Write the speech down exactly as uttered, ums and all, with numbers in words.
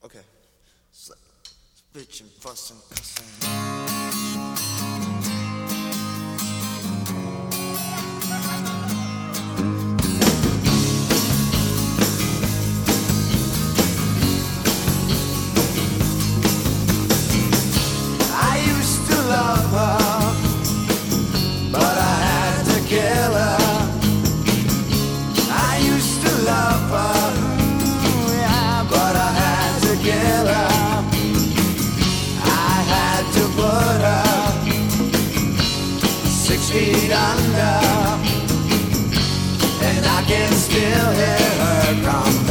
Okay. So, bitchin', fussin', cussin'. I used to love her, but I had to kill her. I used to love her, yeah, but I had to kill her. I had to put her six feet under, and I can still hear her cry.